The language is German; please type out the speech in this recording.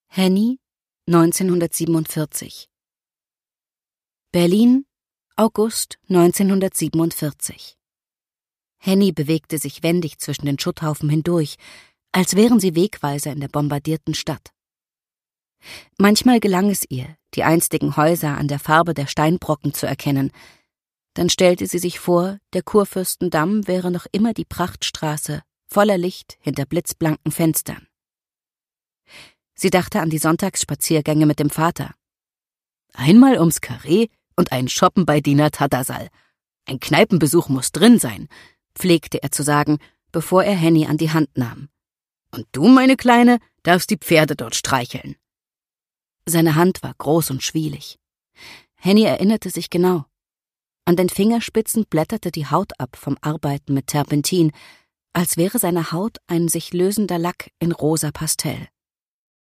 Henny, 1947. Berlin, August 1947. Henny bewegte sich wendig zwischen den Schutthaufen hindurch, als wären sie Wegweiser in der bombardierten Stadt. Manchmal gelang es ihr, die einstigen Häuser an der Farbe der Steinbrocken zu erkennen. Dann stellte sie sich vor, der Kurfürstendamm wäre noch immer die Prachtstraße, voller Licht hinter blitzblanken Fenstern. Sie dachte an die Sonntagsspaziergänge mit dem Vater. Einmal ums Karree und ein Shoppen bei Diener Tattersall. Ein Kneipenbesuch muss drin sein, pflegte er zu sagen, bevor er Henny an die Hand nahm. Und du, meine Kleine, darfst die Pferde dort streicheln. Seine Hand war groß und schwielig. Henny erinnerte sich genau. An den Fingerspitzen blätterte die Haut ab vom Arbeiten mit Terpentin, als wäre seine Haut ein sich lösender Lack in rosa Pastell.